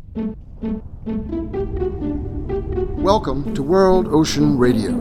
Welcome to World Ocean Radio.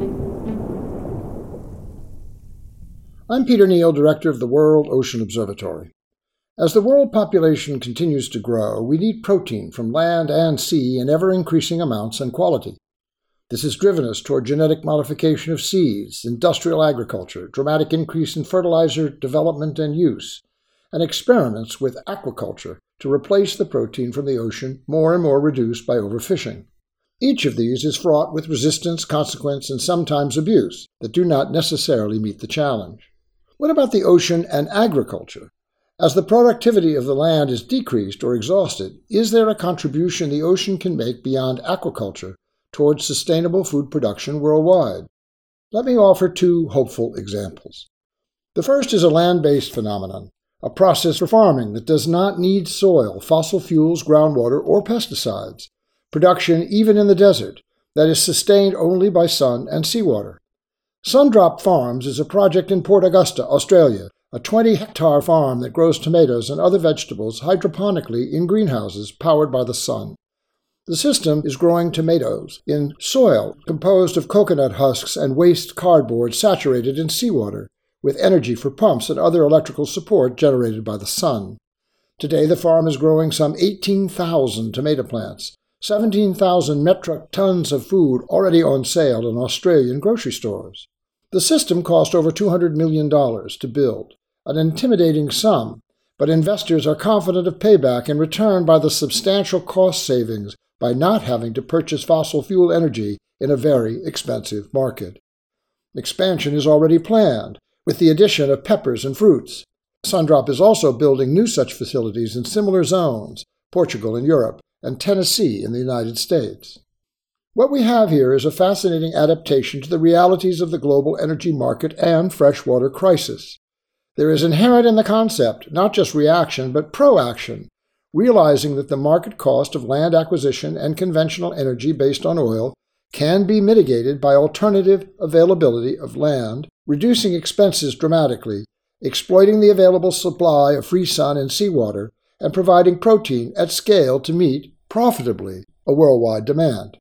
I'm Peter Neal, Director of the World Ocean Observatory. As the world population continues to grow, we need protein from land and sea in ever-increasing amounts and quality. This has driven us toward genetic modification of seeds, industrial agriculture, dramatic increase in fertilizer development and use, and experiments with aquaculture to replace the protein from the ocean, more and more reduced by overfishing. Each of these is fraught with resistance, consequence, and sometimes abuse that do not necessarily meet the challenge. What about the ocean and agriculture? As the productivity of the land is decreased or exhausted, is there a contribution the ocean can make beyond aquaculture towards sustainable food production worldwide? Let me offer two hopeful examples. The first is a land-based phenomenon, a process for farming that does not need soil, fossil fuels, groundwater, or pesticides. Production, even in the desert, that is sustained only by sun and seawater. Sundrop Farms is a project in Port Augusta, Australia, a 20-hectare farm that grows tomatoes and other vegetables hydroponically in greenhouses powered by the sun. The system is growing tomatoes in soil composed of coconut husks and waste cardboard saturated in seawater, with energy for pumps and other electrical support generated by the sun. Today, the farm is growing some 18,000 tomato plants, 17,000 metric tons of food already on sale in Australian grocery stores. The system cost over $200 million to build, an intimidating sum, but investors are confident of payback in return by the substantial cost savings by not having to purchase fossil fuel energy in a very expensive market. Expansion is already planned, with the addition of peppers and fruits. Sundrop is also building new such facilities in similar zones, Portugal in Europe, and Tennessee in the United States. What we have here is a fascinating adaptation to the realities of the global energy market and freshwater crisis. There is inherent in the concept not just reaction, but proaction, realizing that the market cost of land acquisition and conventional energy based on oil can be mitigated by alternative availability of land, reducing expenses dramatically, exploiting the available supply of free sun and seawater, and providing protein at scale to meet, profitably, a worldwide demand.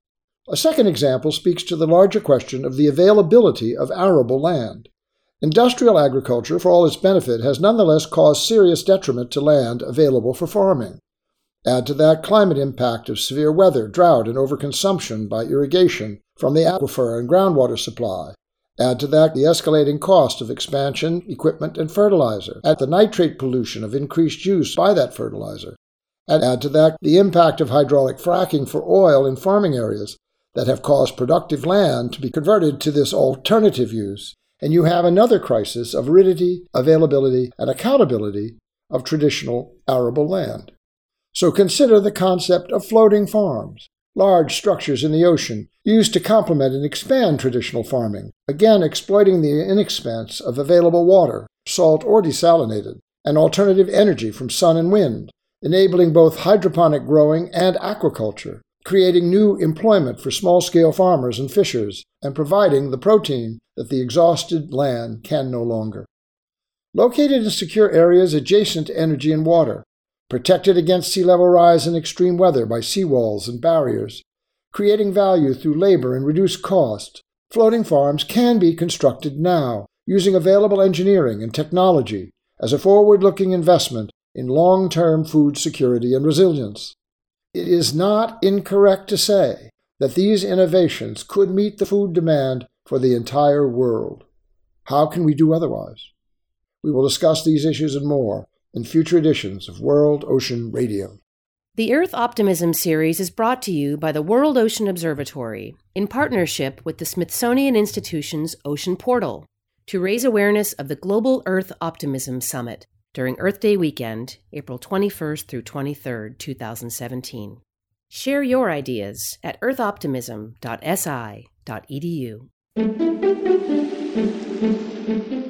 A second example speaks to the larger question of the availability of arable land. Industrial agriculture, for all its benefit, has nonetheless caused serious detriment to land available for farming. Add to that climate impact of severe weather, drought, and overconsumption by irrigation from the aquifer and groundwater supply. Add to that the escalating cost of expansion, equipment, and fertilizer, and the nitrate pollution of increased use by that fertilizer. And add to that the impact of hydraulic fracking for oil in farming areas that have caused productive land to be converted to this alternative use, and you have another crisis of aridity, availability, and accountability of traditional arable land. So consider the concept of floating farms, large structures in the ocean used to complement and expand traditional farming, again exploiting the inexpense of available water, salt or desalinated, and alternative energy from sun and wind, enabling both hydroponic growing and aquaculture, creating new employment for small-scale farmers and fishers, and providing the protein that the exhausted land can no longer. Located in secure areas adjacent to energy and water, protected against sea level rise and extreme weather by seawalls and barriers, creating value through labor and reduced cost, floating farms can be constructed now, using available engineering and technology as a forward-looking investment in long-term food security and resilience. It is not incorrect to say that these innovations could meet the food demand for the entire world. How can we do otherwise? We will discuss these issues and more in future editions of World Ocean Radio. The Earth Optimism series is brought to you by the World Ocean Observatory in partnership with the Smithsonian Institution's Ocean Portal to raise awareness of the Global Earth Optimism Summit during Earth Day weekend, April 21st through 23rd, 2017. Share your ideas at earthoptimism.si.edu.